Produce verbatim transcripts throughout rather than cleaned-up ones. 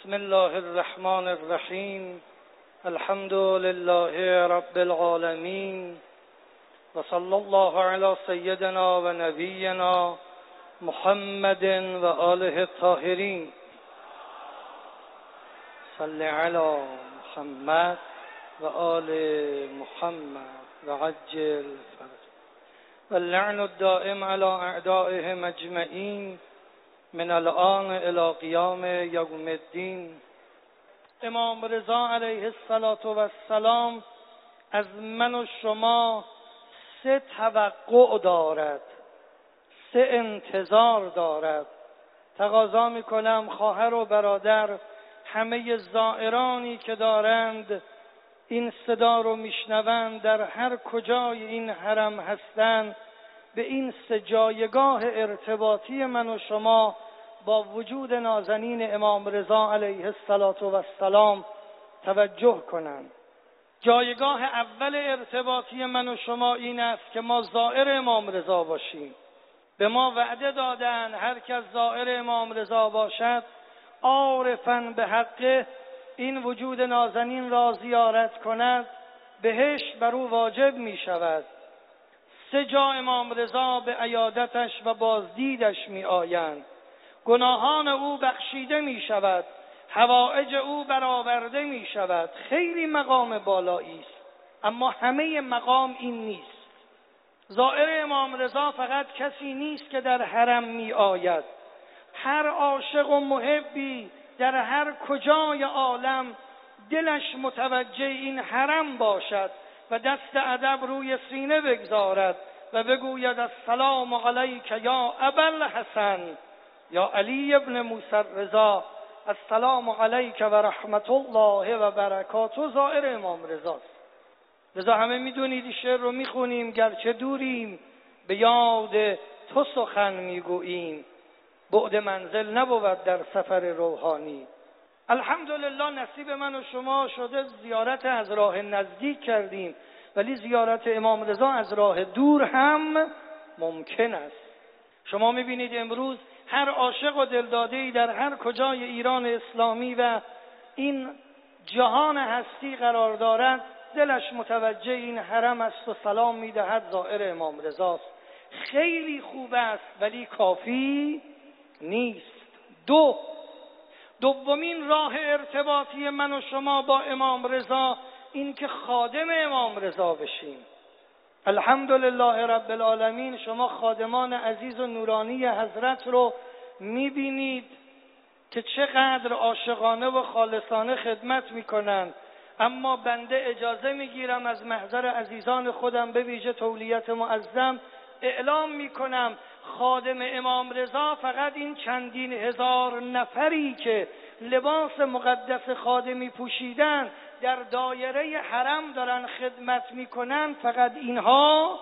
بسم الله الرحمن الرحیم. الحمد لله رب العالمین و صلی الله علی سیدنا و نبینا محمد و آله الطاهرین. صلی علی محمد و آل محمد و عجل فرج و اللعن الدائم علی اعدائهم اجمعین من الآن الی قیام یوم الدین. امام رضا علیه السلام از من و شما سه توقع دارد، سه انتظار دارد. تقاضا میکنم خواهر و برادر، همه زائرانی که دارند این صدا رو میشنوند، در هر کجای این حرم هستند، به این سه جایگاه ارتباطی من و شما با وجود نازنین امام رضا علیه السلام توجه کنند. جایگاه اول ارتباطی من و شما این است که ما زائر امام رضا باشیم. به ما وعده دادن هر کس زائر امام رضا باشد عارفاً به حقه این وجود نازنین را زیارت کند، بهشت بر او واجب می شود. سه جا امام رضا به عیادتش و بازدیدش می آیند. گناهان او بخشیده می شود، حوائج او برآورده می شود. خیلی مقام بالایی است، اما همه مقام این نیست. زائر امام رضا فقط کسی نیست که در حرم می آید. هر عاشق و محبی در هر کجای عالم دلش متوجه این حرم باشد و دست ادب روی سینه بگذارد و بگوید السلام علیک یا ابوالحسن یا علی ابن موسی رضا، السلام علیک و رحمت الله و برکاته. زائر امام رضاست. لذا همه میدونید این شعر رو میخونیم، گرچه دوریم به یاد تو سخن میگوییم، بعد منزل نبود در سفر روحانی. الحمدلله نصیب من و شما شده زیارت از راه نزدیک کردیم، ولی زیارت امام رضا از راه دور هم ممکن است. شما میبینید امروز هر عاشق و دلداده‌ای در هر کجای ایران اسلامی و این جهان هستی قرار دارد دلش متوجه این حرم است و سلام میدهد زائر امام رضاست. خیلی خوب است ولی کافی نیست. دو دومین راه ارتباطی من و شما با امام رضا این که خادم امام رضا بشیم. الحمدلله رب العالمین. شما خادمان عزیز و نورانی حضرت رو میبینید که چقدر عاشقانه و خالصانه خدمت میکنند، اما بنده اجازه میگیرم از محضر عزیزان خودم به ویژه تولیت معظم اعلام میکنم خادم امام رضا فقط این چندین هزار نفری که لباس مقدس خادمی پوشیدن در دایره حرم دارن خدمت میکنن، فقط اینها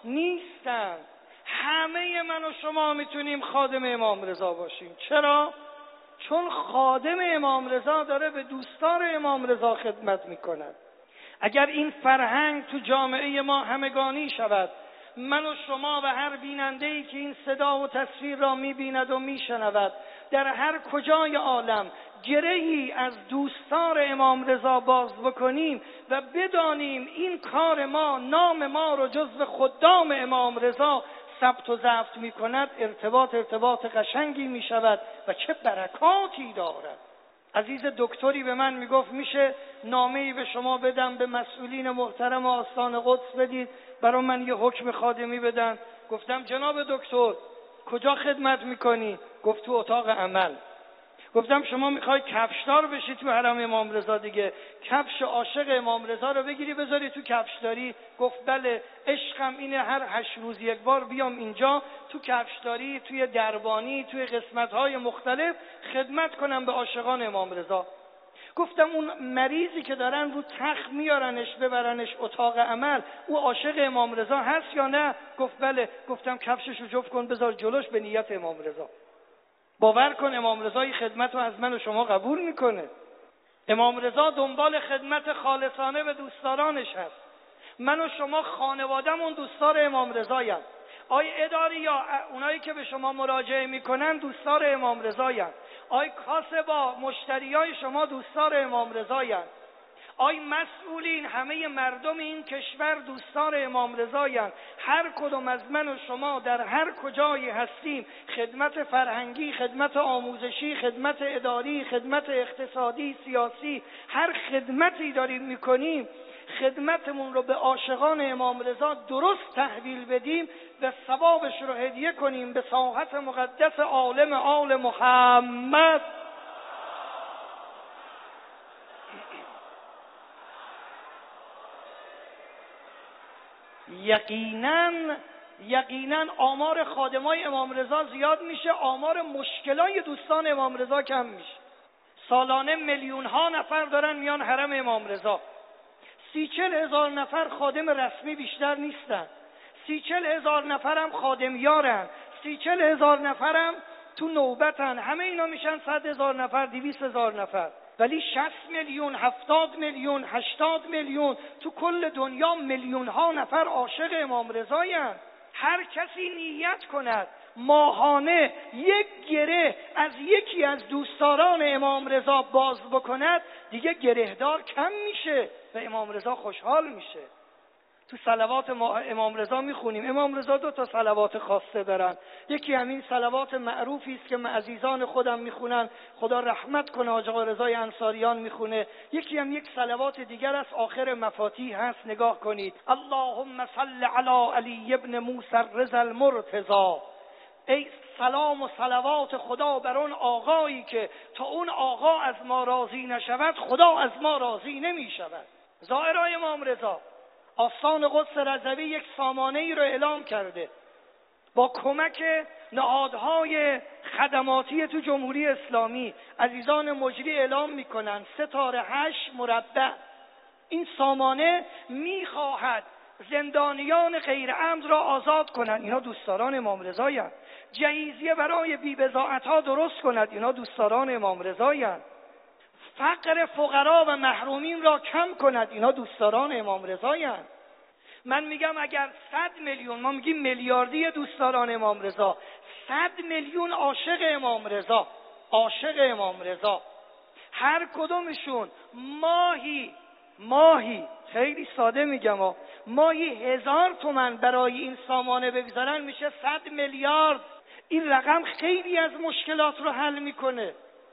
نیستن. همه من و شما میتونیم خادم امام رضا باشیم. چرا؟ چون خادم امام رضا داره به دوستار امام رضا خدمت میکند. اگر این فرهنگ تو جامعه ما همگانی شود، من و شما و هر بیننده‌ای که این صدا و تصویر را می‌بیند و می‌شنود در هر کجای عالم گرهی از دوستار امام رضا باز بکنیم و بدانیم این کار ما نام ما رو جزو خدام امام رضا ثبت و ضبط می‌کند، ارتباط ارتباط قشنگی می‌شود و چه برکاتی دارد. عزیز دکتری به من میگفت میشه نامه‌ای به شما بدم به مسئولین محترم آستان قدس بدید برای من یه حکم خادمی بدن. گفتم جناب دکتر کجا خدمت میکنی؟ گفت تو اتاق عمل. گفتم شما میخوای کفشدار بشی تو حرم امام رضا دیگه، کفش عاشق امام رضا رو بگیری بذاری تو کفشداری؟ گفت بله، عشقم اینه هر هشت روز یک بار بیام اینجا تو کفشداری، توی دربانی، توی قسمت‌های مختلف خدمت کنم به عاشقان امام رضا. گفتم اون مریضی که دارن رو تخت میارنش ببرنش اتاق عمل، او عاشق امام رضا هست یا نه؟ گفت بله. گفتم کفششو جفت کن بذار جلوش به نیت امام رضا. باور کن امام رضا این خدمت رو از من و شما قبول میکنه. امام رضا دنبال خدمت خالصانه به دوستدارانش هست. من و شما خانواده‌مون دوستدار امام رضاییم. آی اداری یا اونایی که به شما مراجعه میکنن دوستدار امام رضاییم. آی کاسبا، مشتریای شما دوستدار امام رضایند. آی مسئولین، همه مردم این کشور دوستدار امام رضایند. هر کدوم از من و شما در هر کجایی هستیم، خدمت فرهنگی، خدمت آموزشی، خدمت اداری، خدمت اقتصادی، سیاسی، هر خدمتی داریم میکنیم، خدمتمون رو به عاشقان امام رضا درست تحویل بدیم و ثوابش رو هدیه کنیم به ساحت مقدس عالم آل محمد. یقینا یقینا آمار خادمای امام رضا زیاد میشه، آمار مشکلای دوستان امام رضا کم میشه. سالانه میلیون ها نفر دارن میان حرم امام رضا. سی چل هزار نفر خادم رسمی بیشتر نیستن، سی چل هزار نفرم خادم یارن، سی چل هزار نفرم تو نوبتن. همه اینا میشن صد هزار نفر، دویست هزار نفر. ولی شصت میلیون، هفتاد میلیون، هشتاد میلیون تو کل دنیا میلیون ها نفر عاشق امام رضایند. هر کسی نیت کند ماهانه یک گره از یکی از دوستداران امام رضا باز بکند، دیگه گرهدار کم میشه و امام رضا خوشحال میشه. تو صلوات امام رضا میخونیم، امام رضا دو تا صلوات خاصه دارن. یکی همین صلوات معروفی است که عزیزان خودم میخونن، خدا رحمت کنه حاج آقا رضای انصاریان میخونه. یکی هم یک صلوات دیگر است، آخر مفاتیح هست، نگاه کنید. اللهم صل علی علی ابن موسی الرضا المرتضی. ای سلام و صلوات خدا بر اون آقایی که تا اون آقا از ما راضی نشود خدا از ما راضی نمیشود. زائرای امام رضا آستان قدس رضوی یک سامانه ای رو اعلام کرده با کمک نهادهای خدماتی تو جمهوری اسلامی. عزیزان مجری اعلام میکنن ستاره هشت مربع. این سامانه میخواهد زندانیان غیر امن را آزاد کنند، اینا دوستداران امام رضایند. جهیزیه برای بی‌بضاعت‌ها درست کند، اینا دوستداران امام رضایند. فقر فقرا و محرومین را کم کند، اینا دوستداران امام رضایند. من میگم اگر صد میلیون، ما میگیم میلیاردی دوستداران امام رضا، صد میلیون عاشق امام رضا، عاشق امام رضا، هر کدومشون ماهی ماهی خیلی ساده میگم ها، ماهی هزار تومن برای این سامانه بگذارن میشه صد میلیارد. این رقم خیلی از مشکلات رو حل میکنه.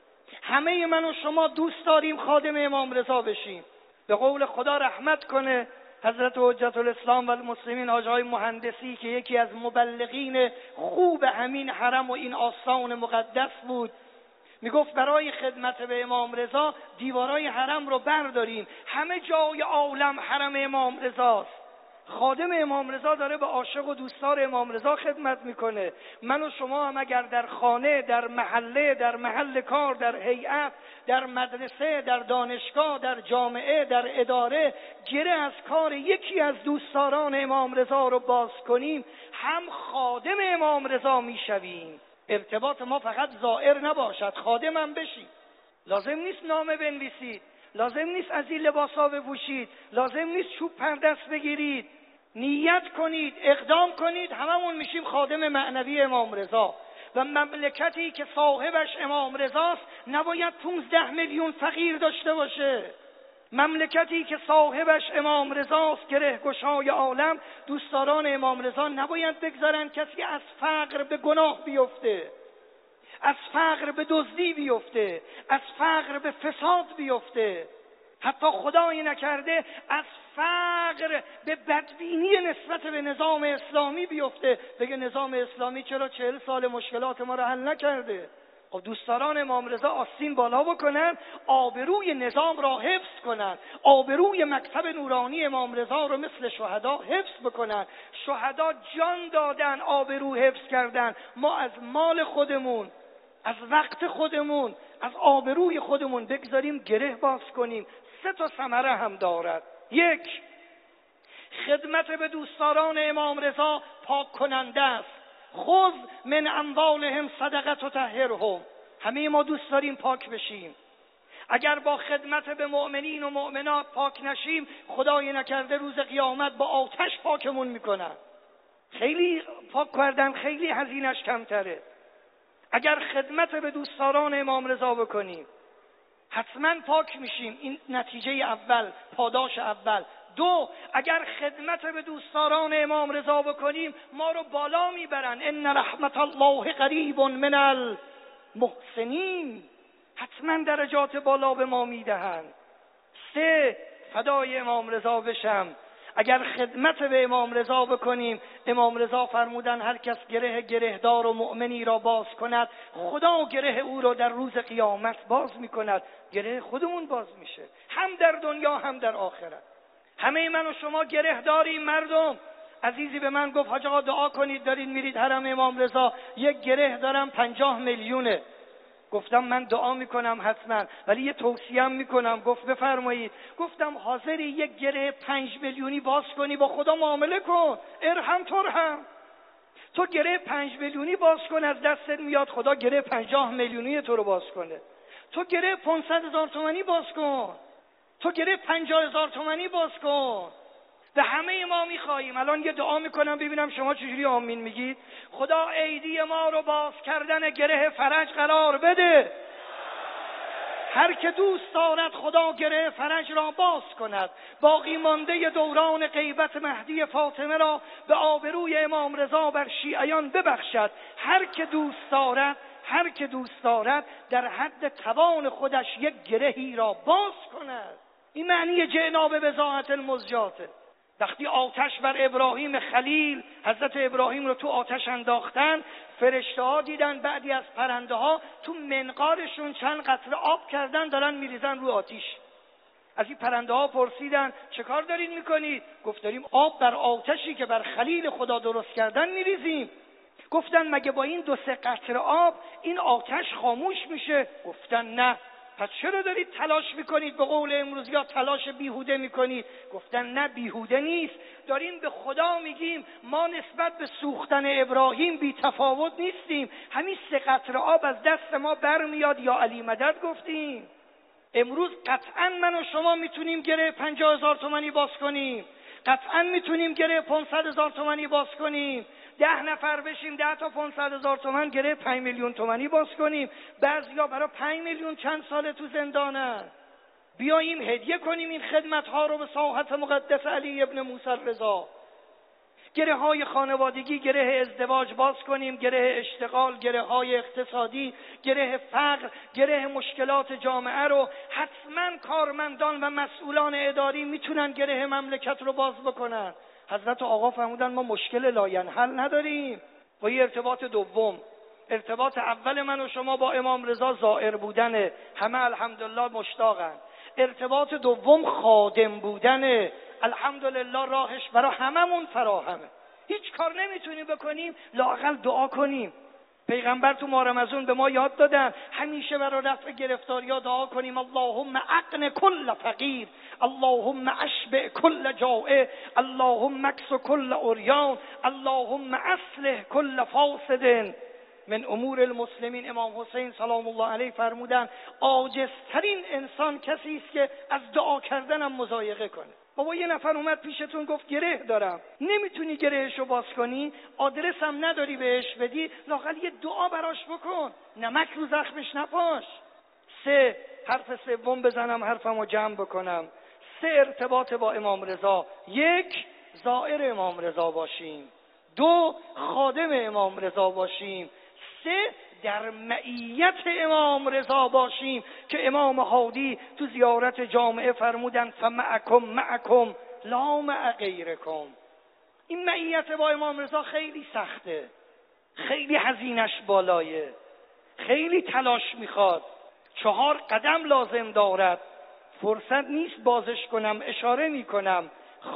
همه من و شما دوست داریم خادم امام رضا بشیم. به قول خدا رحمت کنه حضرت حجت الاسلام و المسلمین حاج آقای مهندسی که یکی از مبلغین خوب همین حرم و این آستان مقدس بود، میگفت برای خدمت به امام رضا دیوارای حرم رو برداریم، همه جای عالم حرم امام رضاست. خادم امام رضا داره به عاشق و دوستدار امام رضا خدمت میکنه. من و شما هم اگر در خانه، در محله، در محل کار، در هیئت، در مدرسه، در دانشگاه، در جامعه، در اداره گره از کار یکی از دوستداران امام رضا رو باز کنیم، هم خادم امام رضا میشویم. ارتباط ما فقط زائر نباشد، خادم هم بشید. لازم نیست نامه بنویسید، لازم نیست از این لباسا بپوشید، لازم نیست چوب پردست بگیرید. نیت کنید، اقدام کنید، هممون میشیم خادم معنوی امام رضا. و مملکتی که صاحبش امام رضاست نباید پونزده میلیون فقیر داشته باشه. مملکتی که صاحبش امام رضاست، گره گشای عالم، دوستداران امام رضا نباید بگذارن کسی از فقر به گناه بیفته، از فقر به دزدی بیفته، از فقر به فساد بیفته، حتی خدایی نکرده از فقر به بدبینی نسبت به نظام اسلامی بیفته، بگه نظام اسلامی چرا چهل سال مشکلات ما را حل نکرده. خب دوستداران امام رضا آستین بالا بکنن، آبروی نظام را حفظ کنن، آبروی مکتب نورانی امام رضا رو مثل شهدا حفظ بکنن. شهدا جان دادن، آبرو حفظ کردن. ما از مال خودمون، از وقت خودمون، از آبروی خودمون بگذاریم گره باز کنیم. سه تا ثمره هم دارد. یک، خدمت به دوستداران امام رضا پاک کننده است. خذ من اموالهم صدقه تطهرهم. همه ما دوست داریم پاک بشیم. اگر با خدمت به مؤمنین و مؤمنات پاک نشیم، خدای نکرده روز قیامت با آتش پاکمون میکنن. خیلی پاک کردن خیلی هزینه‌اش کمتره. اگر خدمت به دوستداران امام رضا بکنیم حتما پاک میشیم. این نتیجه اول، پاداش اول. دو، اگر خدمت به دوستداران امام رضا بکنیم ما رو بالا میبرن. ان رحمت الله قریب من المحسنین، حتما درجات بالا به ما میدهن. سه، فدای امام رضا بشم، اگر خدمت به امام رضا بکنیم، امام رضا فرمودن هر کس گره گرهدار و مؤمنی را باز کند خدا گره او را در روز قیامت باز میکند. گره خودمون باز میشه، هم در دنیا هم در آخرت. همه من و شما گره داریم. مردم عزیزی به من گفت حاج آقا دعا کنید دارین میرید حرم امام رضا، یک گره دارم پنجاه میلیونه. گفتم من دعا میکنم حتما، ولی یه توصیه میکنم. گفت بفرمایید. گفتم حاضری یک گره پنج میلیونی باز کنی؟ با خدا معامله کن، ارحم ترحم. تو گره پنج میلیونی باز کن، از دستت میاد خدا گره پنجاه میلیونی تو رو باز کنه. تو گره پانصد هزار تومانی باز کن، تو گره پنجاه هزار تومانی باز کن. و همه ما میخواییم. الان یه دعا میکنم ببینم شما چجوری آمین میگید. خدا ایدی ما رو باز کردن گره فرج قرار بده. هر که دوست دارد خدا گره فرج را باز کند. باقی مانده دوران غیبت مهدی فاطمه را به آبروی امام رضا بر شیعیان ببخشد. هر که دوست دارد هر که دوست دارد در حد توان خودش یک گرهی را باز کند. این معنی جئنا به بضاعت المزجاته. وقتی آتش بر ابراهیم خلیل، حضرت ابراهیم رو تو آتش انداختن، فرشته ها دیدن بعدی از پرنده ها تو منقارشون چند قطره آب کردن دارن میریزن رو آتیش. از این پرنده ها پرسیدن چه کار دارین میکنید؟ گفت داریم آب بر آتشی که بر خلیل خدا درست کردن میریزیم. گفتن مگه با این دو سه قطره آب این آتش خاموش میشه؟ گفتن نه. پس چرا دارید تلاش میکنید؟ به قول امروز یا تلاش بیهوده میکنید. گفتن نه بیهوده نیست، داریم به خدا میگیم ما نسبت به سوختن ابراهیم بی تفاوت نیستیم. همین سه قطره آب از دست ما برمیاد یا علی مدد گفتیم. امروز قطعا من و شما میتونیم گره پنجاه هزار تومانی باز کنیم، قطعا میتونیم گره پانصد هزار تومانی باز کنیم. ده نفر بشیم ده تا پانصد هزار تومان گره پنج میلیون تومانی باز کنیم. بعضیا برای پنج میلیون چند ساله تو زندانن. بیاییم هدیه کنیم این خدمت ها رو به ساحت مقدس علی ابن موسی رضا. گره های خانوادگی، گره ازدواج باز کنیم، گره اشتغال، گره های اقتصادی، گره فقر، گره مشکلات جامعه رو حتما کارمندان و مسئولان اداری میتونن گره مملکت رو باز بکنن. حضرت آقا فرمودن ما مشکل لاینحل نداریم. و یه ارتباط دوم، ارتباط اول من و شما با امام رضا زائر بودنه، همه الحمدلله مشتاقن. ارتباط دوم خادم بودنه، الحمدلله راهش برای هممون فراهمه. هیچ کار نمیتونیم بکنیم لااقل دعا کنیم. پیغمبر تو ماه رمضان به ما یاد دادن همیشه برای رفع گرفتاری‌ها دعا کنیم. اللهم اغن کل فقیر، اللهم اشبع کل جائع، اللهم اکس کل عریان، اللهم اصلح کل فاسد من امور المسلمین. امام حسین سلام الله علیه فرمودن عاجزترین انسان کسی است که از دعا کردنم مضایقه کنه. بابا یه نفر اومد پیشتون گفت گره دارم، نمیتونی گرهشو باز کنی، آدرسم نداری بهش بدی، لااقل یه دعا براش بکن، نمک رو زخمش نپاش. سه، حرف سوم بزنم حرفمو جمع بکنم. سه، ارتباط با امام رضا. یک، زائر امام رضا باشیم. دو، خادم امام رضا باشیم. سه، در معیت امام رضا باشیم که امام هادی تو زیارت جامعه فرمودن فمعکم معکم لا مع غیرکم. این معیت با امام رضا خیلی سخته، خیلی هزینش بالایه، خیلی تلاش میخواد، چهار قدم لازم دارد. فرصت نیست بازش کنم، اشاره میکنم.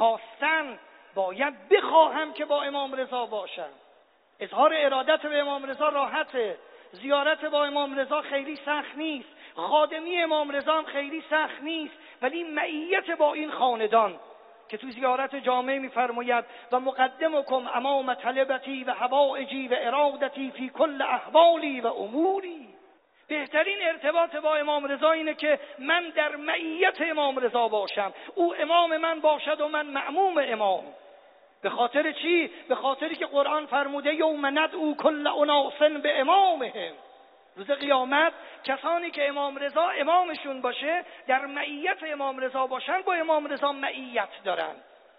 خواستن باید بخواهم که با امام رضا باشم. اظهار ارادت به امام رضا راحته، زیارت با امام رضا خیلی سخت نیست، خادمی امام رضا هم خیلی سخت نیست، ولی معیت با این خاندان که تو زیارت جامعه میفرماید و مقدمکم امام طلبتی و حوائجی و ارادتی فی کل احوالی و اموری. بهترین ارتباط با امام رضا اینه که من در معیت امام رضا باشم، او امام من باشد و من مأموم امام. به خاطر چی؟ به خاطری که قرآن فرموده یوم ندعو کل اناس به امامهم. روز قیامت کسانی که امام رضا امامشون باشه، در معیت امام رضا باشن، با امام رضا معیت دارن.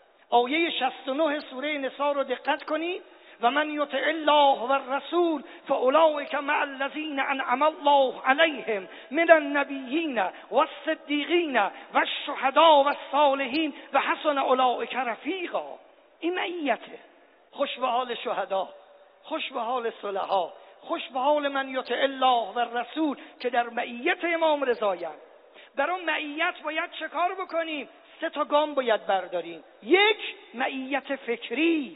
آیه شصت و نه سوره نساء رو دقت کنید. و من یطع الله و الرسول فاولئک مع الذین انعم الله علیهم من النبیین والصدیقین والشهداء والصالحین و حسن اولئک رفیقا. این معیته. خوش به حال شهدا، خوش به حال صلحا، خوش به حال من یطع الله و الرسول که در معیت امام رضایند. در اون معیت باید چه کار بکنیم؟ سه تا گام باید برداریم. یک، معیت فکری.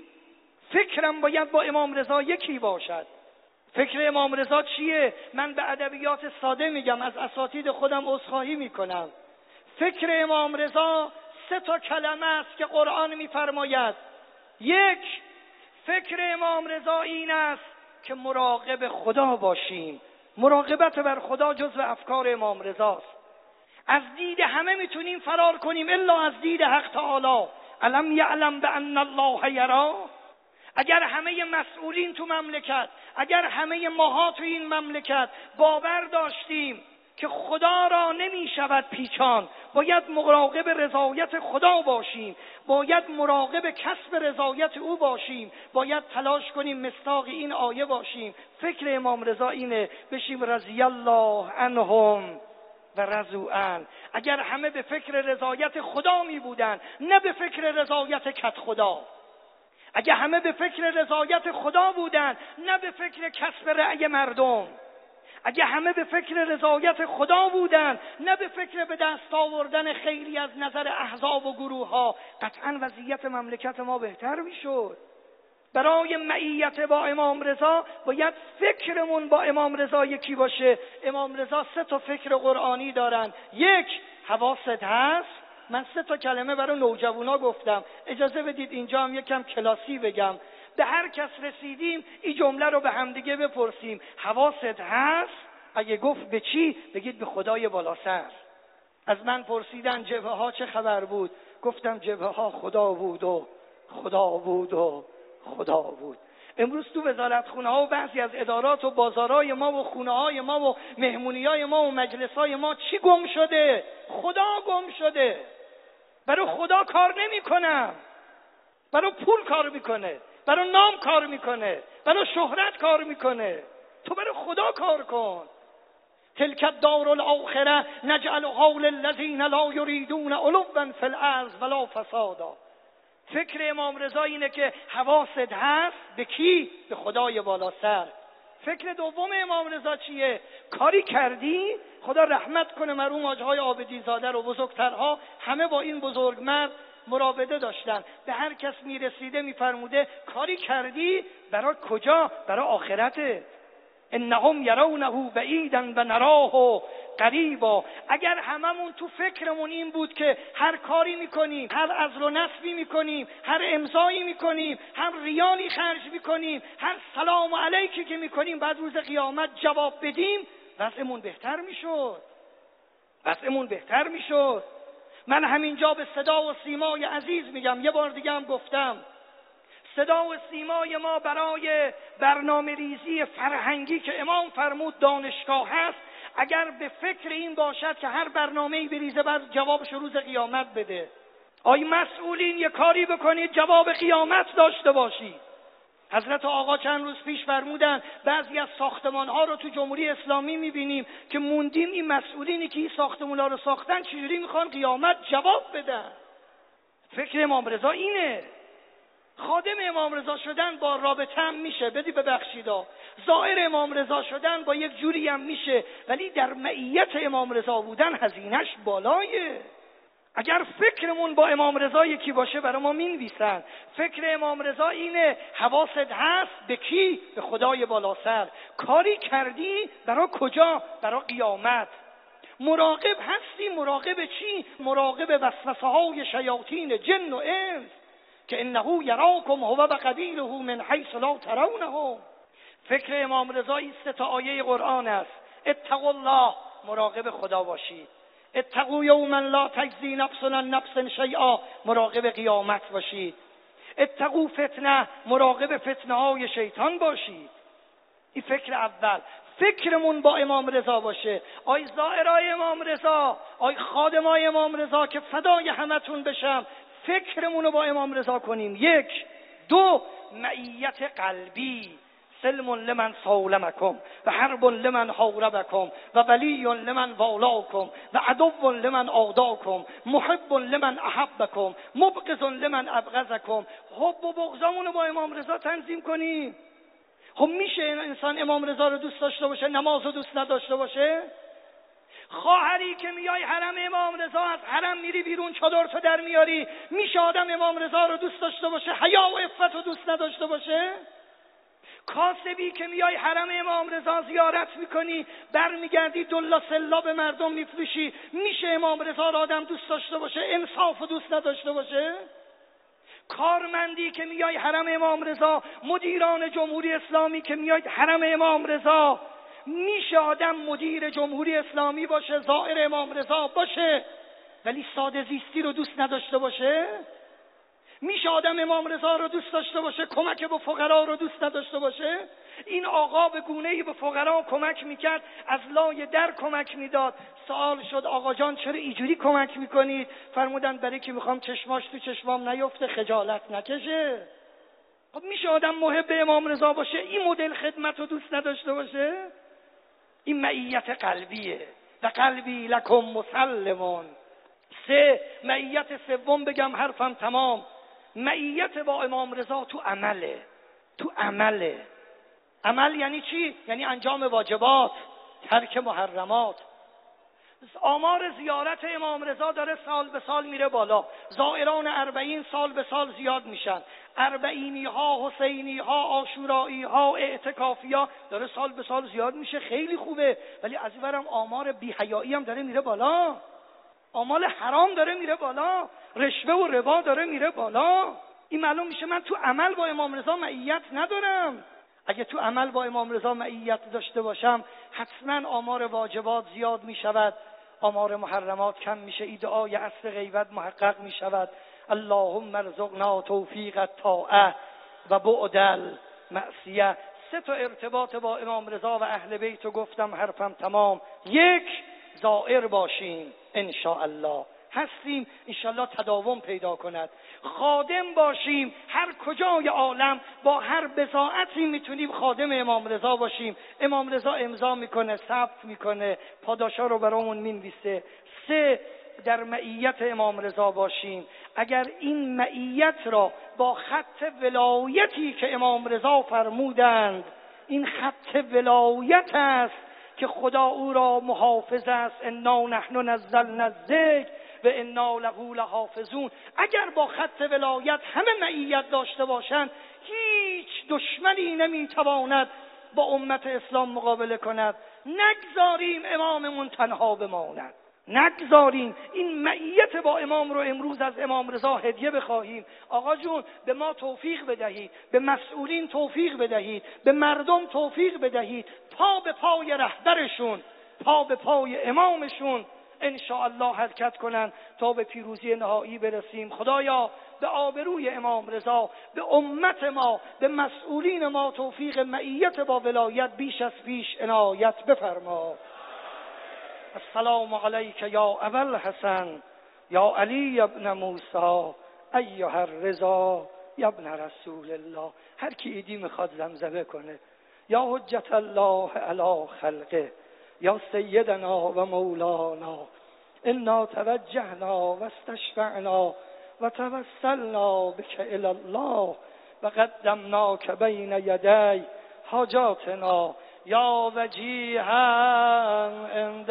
فکرم باید با امام رضا یکی باشد. فکر امام رضا چیه؟ من به ادبیات ساده میگم، از اساتید خودم عذرخواهی میکنم. فکر امام رضا سه تا کلمه است که قرآن میفرماید. یک، فکر امام رضا این است که مراقب خدا باشیم. مراقبت بر خدا جزو افکار امام رضاست. از دید همه میتونیم فرار کنیم الا از دید حق تعالی. الم یعلم بان الله یری. اگر همه مسئولین تو مملکت، اگر همه ماها تو این مملکت باور داشتیم که خدا را نمی شود پیچان، باید مراقب رضایت خدا باشیم، باید مراقب کسب رضایت او باشیم، باید تلاش کنیم مصداق این آیه باشیم. فکر امام رضا اینه، بشیم رضی الله عنهم و رضوا عنه. اگر همه به فکر رضایت خدا می بودن، نه به فکر رضایت کت خدا. اگر همه به فکر رضایت خدا بودن، نه به فکر کسب رأی مردم. اگه همه به فکر رضایت خدا بودن، نه به فکر به دست آوردن خیلی از نظر احزاب و گروه ها، قطعا وضعیت مملکت ما بهتر میشد. برای معیت با امام رضا باید فکرمون با امام رضا یکی باشه. امام رضا سه تا فکر قرآنی دارن. یک، حواست هست. من سه تا کلمه برای نوجوانا گفتم، اجازه بدید اینجا هم یکم کلاسی بگم. به هر کس رسیدیم این جمله رو به همدیگه بپرسیم. حواست هست؟ اگه گفت به چی؟ بگید به خدای بالا سر. از من پرسیدن جبهه ها چه خبر بود؟ گفتم جبهه ها خدا بود و خدا بود و خدا بود. امروز تو وزارت خونه ها و بعضی از ادارات و بازارهای ما و خونه های ما و مهمونی های ما و مجلس های ما چی گم شده؟ خدا گم شده. برای خدا کار نمی کنم، برای پول کار میکنه، برای نام کار میکنه، برای شهرت کار میکنه. تو برای خدا کار کن. تلک الدار الاخره نجعلها للذین لا یریدون علوا فی الارض ولا فسادا. فکر امام رضا اینه که حواست هست. به کی؟ به خدای بالا سر. فکر دوم امام رضا چیه؟ کاری کردی؟ خدا رحمت کنه مرحوم حاج های عابدی زاده رو، بزرگترها همه با این بزرگمرد مراوده داشتن. به هر کس میرسیده میفرموده کاری کردی؟ برای کجا؟ برای آخرته. انهم یرونه بعیدا و نراه قریبا. اگر هممون تو فکرمون این بود که هر کاری میکنیم، هر عزل و نصبی میکنیم، هر امضایی میکنیم، هر ریالی خرج میکنیم، هر سلام علیکی که میکنیم بعد روز قیامت جواب بدیم، وضعمون بهتر میشد. وضعمون بهتر میشد. من همینجا به صدا و سیمای عزیز میگم، یه بار دیگه هم گفتم، صدا و سیمای ما برای برنامه ریزی فرهنگی که امام فرمود دانشگاه هست، اگر به فکر این باشد که هر برنامه‌ای بریزه بعد جوابش روز قیامت بده. آی مسئولین یه کاری بکنید جواب قیامت داشته باشید. حضرت آقا چند روز پیش فرمودن بعضی از ساختمان‌ها رو تو جمهوری اسلامی می‌بینیم که موندیم این مسئولینی که این ساختمان‌ها رو ساختن چجوری میخوان قیامت جواب بدن. فکر امام رضا اینه. خادم امام رضا شدن با رابطه هم میشه، بدی ببخشیدا. زائر امام رضا شدن با یک جوری هم میشه، ولی در معیت امام رضا بودن هزینه‌اش بالایه. اگر فکرمون با امام رضا یکی باشه برای ما مینویسن. فکر امام رضا اینه حواست هست. به کی؟ به خدای بالا سر. کاری کردی؟ برای کجا؟ برای قیامت. مراقب هستی. مراقب چی؟ مراقب وسوسه های شیاطین جن و انس که انه یراکم هو و قبیله من حیث لا ترونه. فکر امام رضا این سه تا آیه قرآن است. اتقوا الله، مراقب خدا باشید. اتقوا یوما لا تجزی نفس عن نفس شیئا، مراقب قیامت باشید. اتقوا فتنه، مراقب فتنه های شیطان باشید. این فکر اول. فکرمون با امام رضا باشه. آی زائرای امام رضا، آی خادمای امام رضا که فدای همتون بشم، فکرمون رو با امام رضا کنیم. یک. دو، معیت قلبی، سلم لمن سالمکم و حرب لمن حاربکم و ولی لمن والاکم و عدو لمن عاداکم محب لمن احبکم مبغض لمن ابغضکم. حب و بغضمون رو با امام رضا تنظیم کنیم. خب میشه انسان امام رضا رو دوست داشته باشه نماز رو دوست نداشته باشه؟ خواهری که میای حرم امام رضا، از حرم میری بیرون چادرتو در میاری، میشه آدم امام رضا رو دوست داشته باشه حیا و عفت رو دوست نداشته باشه؟ کاسبی که میای حرم امام رضا زیارت میکنی، برمیگردی دلا سلا به مردم میفروشی، میشه امام رضا رو آدم دوست داشته باشه انصاف رو دوست نداشته باشه؟ کارمندی که میای حرم امام رضا، مدیران جمهوری اسلامی که میای حرم امام رضا، میشه آدم مدیر جمهوری اسلامی باشه، زائر امام رضا باشه ولی ساده زیستی رو دوست نداشته باشه؟ میشه آدم امام رضا رو دوست داشته باشه کمک به فقرا رو دوست نداشته باشه؟ این آقا به گونه‌ای به فقرا کمک میکرد، از لای در کمک میداد. سوال شد آقا جان چرا اینجوری کمک میکنید؟ فرمودن برای که میخوام چشماش تو چشمام نیفته خجالت نکشه. خب میشه آدم محب امام رضا باشه این مدل خدمت رو دوست نداشته باشه؟ این معیت قلبیه. و قلبی لکم مسلمون. سه، معیت سوم بگم حرفم تمام. معیت با امام رضا تو عمله. تو عمله. عمل یعنی چی؟ یعنی انجام واجبات، ترک محرمات. آمار زیارت امام رضا داره سال به سال میره بالا. زائران اربعین سال به سال زیاد میشن. اربعینی ها، حسینی ها، عاشورایی ها، اعتکافی ها داره سال به سال زیاد میشه. خیلی خوبه. ولی از اینورم آمار بی‌حیایی هم داره میره بالا. آمال حرام داره میره بالا. رشوه و ربا داره میره بالا. این معلوم میشه من تو عمل با امام رضا معیت ندارم. اگه تو عمل با امام رضا معیت داشته باشم حتما آمار واجبات زیاد میشود، آمار محرمات کم میشه، ادعای اصل غیبت محقق میشود. اللهم ارزقنا توفیق الطاعه و بعد المعصیه. سه تا ارتباط با امام رضا و اهل بیت گفتم حرفم تمام. یک، زائر باشیم ان شاء الله. هستیم انشالله تداوم پیدا کند. خادم باشیم، هر کجای عالم با هر بضاعتی میتونیم خادم امام رضا باشیم. امام رضا امضا میکنه، ثبت میکنه، پاداشا رو برامون مینویسه. سه، در معیت امام رضا باشیم. اگر این معیت را با خط ولایتی که امام رضا فرمودند، این خط ولایت است که خدا او را محافظ است، انا نحن نزلنا الذکر و انا له لحافظون. اگر با خط ولایت همه معیت داشته باشند هیچ دشمنی نمیتواند با امت اسلام مقابله کند. نگذاریم اماممون تنها بماند، نگذاریم. این معیت با امام رو امروز از امام رضا هدیه بخواهیم. آقا جون به ما توفیق بدهید، به مسئولین توفیق بدهید، به مردم توفیق بدهید، پا به پای رهبرشون، پا به پای امامشون ان شاء الله حرکت کنن تا به پیروزی نهایی برسیم. خدایا به آبروی امام رضا، به امت ما، به مسئولین ما توفیق معیت با ولایت بیش از پیش عنایت بفرما. السلام علیک یا ابا الحسن یا علی ابن موسی ایها الرضا یا ابن رسول الله. هر کی ایدی میخواد زمزمه کنه. یا حجت الله علی خلقه یا سیدنا و مولانا انا توجهنا و استشفعنا و توسلنا بک الی الله و قدمناک بین یدی حاجاتنا یا وجیها عند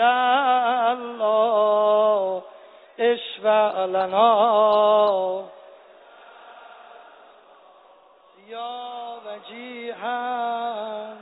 الله اشفع لنا یا وجیها.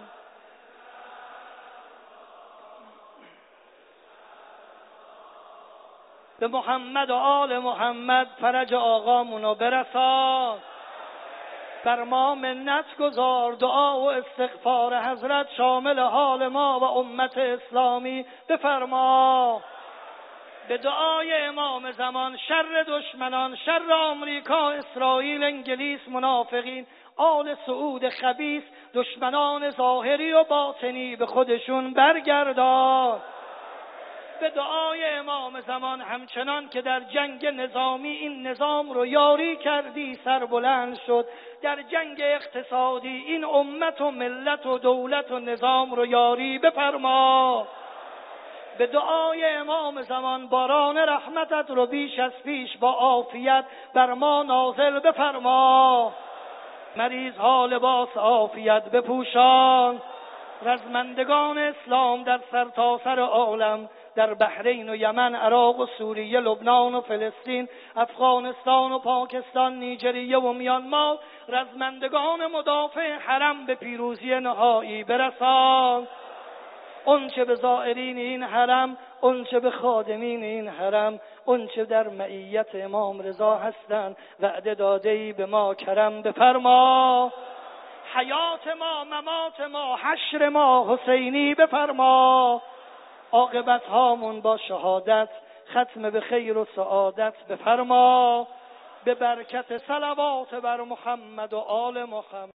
به محمد و آل محمد فرج آقامونو برسان. بر ما منت گذار، دعا و استغفار حضرت شامل حال ما و امت اسلامی بفرما. به دعای امام زمان شر دشمنان، شر آمریکا، اسرائیل، انگلیس، منافقین، آل سعود خبیث، دشمنان ظاهری و باطنی به خودشون برگردان. به دعای امام زمان همچنان که در جنگ نظامی این نظام رو یاری کردی سربلند شد، در جنگ اقتصادی این امت و ملت و دولت و نظام رو یاری بفرما. به دعای امام زمان باران رحمتت رو بیش از پیش با عافیت بر ما نازل بفرما. مریض ها لباس عافیت بپوشان. رزمندگان اسلام در سرتاسر عالم، در بحرین و یمن، عراق و سوریه، لبنان و فلسطین، افغانستان و پاکستان، نیجریه و میانمار، رزمندگان مدافع حرم به پیروزی نهایی برسان. اونچه به زائرین این حرم، اونچه به خادمین این حرم، اونچه در معیت امام رضا هستند وعده داده‌ای به ما کرم بفرما. حیات ما، ممات ما، حشر ما حسینی بفرما. عاقبت هامون با شهادت ختم به خیر و سعادت بفرما. به برکت صلوات بر محمد و آل محمد.